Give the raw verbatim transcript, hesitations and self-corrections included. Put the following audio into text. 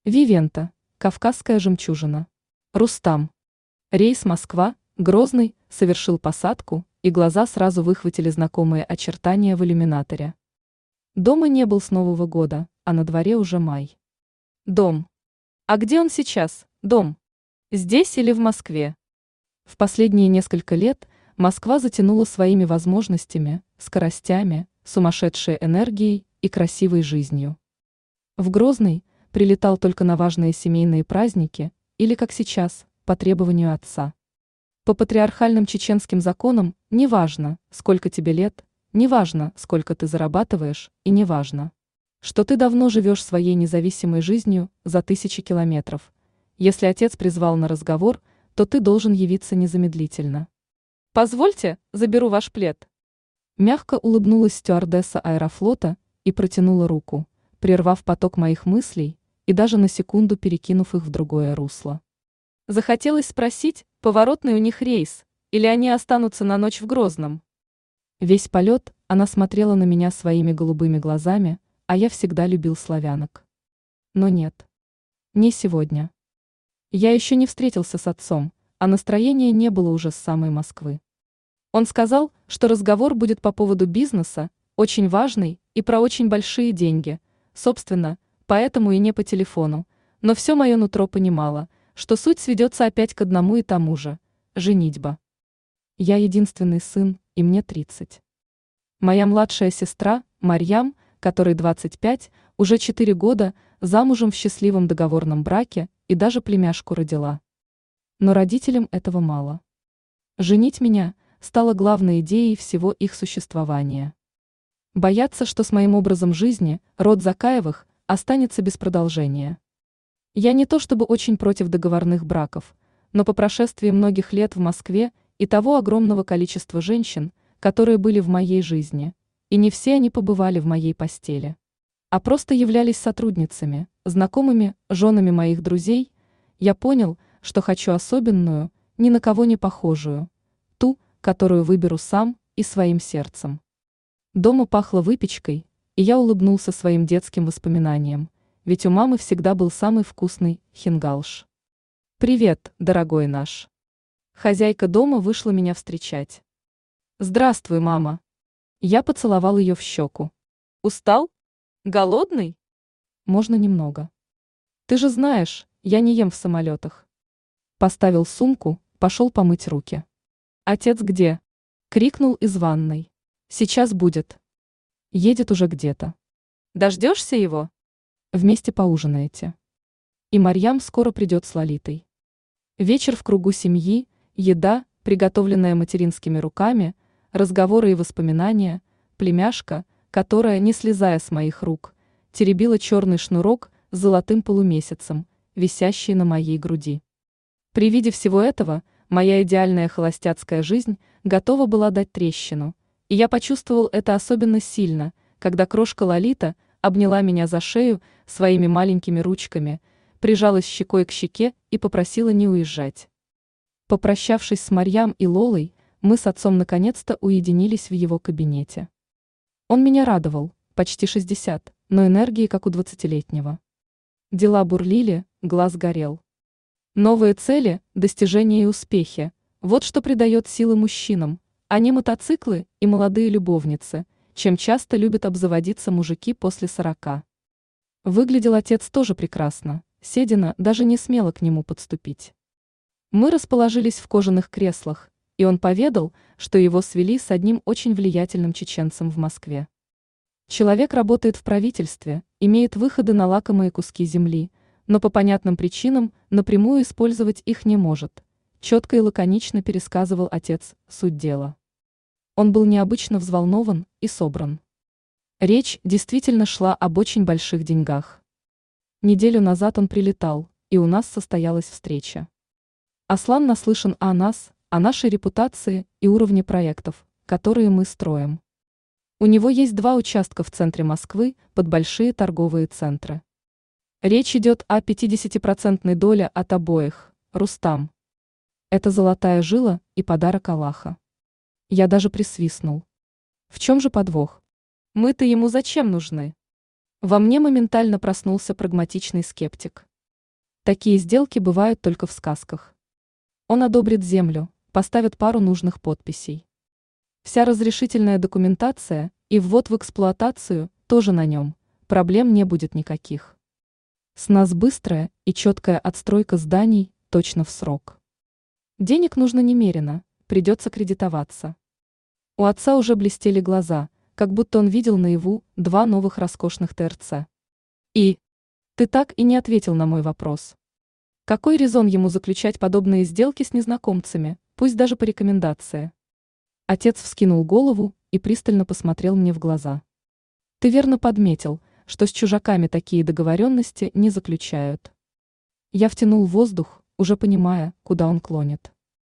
Вивента, Кавказская жемчужина. Рустам. Рейс Москва, Грозный, совершил посадку, и глаза сразу выхватили знакомые очертания в иллюминаторе. Дома не был с Нового года, а на дворе уже май. Дом. А где он сейчас, дом? Здесь или в Москве? В последние несколько лет Москва затянула своими возможностями, скоростями, сумасшедшей энергией и красивой жизнью. В Грозный прилетал только на важные семейные праздники или, как сейчас, по требованию отца. По патриархальным чеченским законам неважно, сколько тебе лет, неважно, сколько ты зарабатываешь, и неважно, что ты давно живешь своей независимой жизнью за тысячи километров. Если отец призвал на разговор, то ты должен явиться незамедлительно. «Позвольте, заберу ваш плед». Мягко улыбнулась стюардесса аэрофлота и протянула руку, прервав поток моих мыслей и даже на секунду перекинув их в другое русло. Захотелось спросить, поворотный у них рейс, или они останутся на ночь в Грозном. Весь полет она смотрела на меня своими голубыми глазами, а я всегда любил славянок. Но нет. Не сегодня. Я еще не встретился с отцом, а настроения не было уже с самой Москвы. Он сказал, что разговор будет по поводу бизнеса, очень важный и про очень большие деньги, собственно, поэтому и не по телефону, но все мое нутро понимало, что суть сведется опять к одному и тому же – женитьба. Я единственный сын, и мне тридцать. Моя младшая сестра, Марьям, которой двадцать пять, уже четыре года, замужем в счастливом договорном браке и даже племяшку родила. Но родителям этого мало. Женить меня стало главной идеей всего их существования. Боятся, что с моим образом жизни род Закаевых останется без продолжения. Я не то чтобы очень против договорных браков, но по прошествии многих лет в Москве и того огромного количества женщин, которые были в моей жизни, и не все они побывали в моей постели, а просто являлись сотрудницами, знакомыми, женами моих друзей, я понял, что хочу особенную, ни на кого не похожую, ту, которую выберу сам и своим сердцем. Дома пахло выпечкой, и я улыбнулся своим детским воспоминаниям, ведь у мамы всегда был самый вкусный хингалш. «Привет, дорогой наш». Хозяйка дома вышла меня встречать. «Здравствуй, мама». Я поцеловал ее в щеку. «Устал? Голодный?» «Можно немного. Ты же знаешь, я не ем в самолетах». Поставил сумку, пошел помыть руки. «Отец где?» — крикнул из ванной. «Сейчас будет. Едет уже где-то». «Дождешься его?» «Вместе поужинаете. И Марьям скоро придет с Лолитой». Вечер в кругу семьи, еда, приготовленная материнскими руками, разговоры и воспоминания, племяшка, которая, не слезая с моих рук, теребила черный шнурок с золотым полумесяцем, висящий на моей груди. При виде всего этого моя идеальная холостяцкая жизнь готова была дать трещину, и я почувствовал это особенно сильно, когда крошка Лолита обняла меня за шею своими маленькими ручками, прижалась щекой к щеке и попросила не уезжать. Попрощавшись с Марьям и Лолой, мы с отцом наконец-то уединились в его кабинете. Он меня радовал, почти шестьдесят, но энергии как у двадцатилетнего. Дела бурлили, глаз горел. Новые цели, достижения и успехи – вот что придает силы мужчинам, а не мотоциклы и молодые любовницы, чем часто любят обзаводиться мужики после сорока. Выглядел отец тоже прекрасно, Седина даже не смела к нему подступить. Мы расположились в кожаных креслах, и он поведал, что его свели с одним очень влиятельным чеченцем в Москве. Человек работает в правительстве, имеет выходы на лакомые куски земли, но по понятным причинам напрямую использовать их не может, четко и лаконично пересказывал отец суть дела. Он был необычно взволнован и собран. Речь действительно шла об очень больших деньгах. Неделю назад он прилетал, и у нас состоялась встреча. Аслан наслышан о нас, о нашей репутации и уровне проектов, которые мы строим. У него есть два участка в центре Москвы под большие торговые центры. Речь идет о пятидесятипроцентной доле от обоих, Рустам. Это золотая жила и подарок Аллаха. Я даже присвистнул. В чем же подвох? Мы-то ему зачем нужны? Во мне моментально проснулся прагматичный скептик. Такие сделки бывают только в сказках. Он одобрит землю, поставит пару нужных подписей. Вся разрешительная документация и ввод в эксплуатацию тоже на нем, проблем не будет никаких. С нас быстрая и четкая отстройка зданий точно в срок. Денег нужно немерено, придется кредитоваться. У отца уже блестели глаза, как будто он видел наяву два новых роскошных ТРЦ. И ты так и не ответил на мой вопрос. Какой резон ему заключать подобные сделки с незнакомцами, пусть даже по рекомендации? Отец вскинул голову и пристально посмотрел мне в глаза. Ты верно подметил, что с чужаками такие договоренности не заключают. Я втянул воздух, уже понимая, куда он клонит.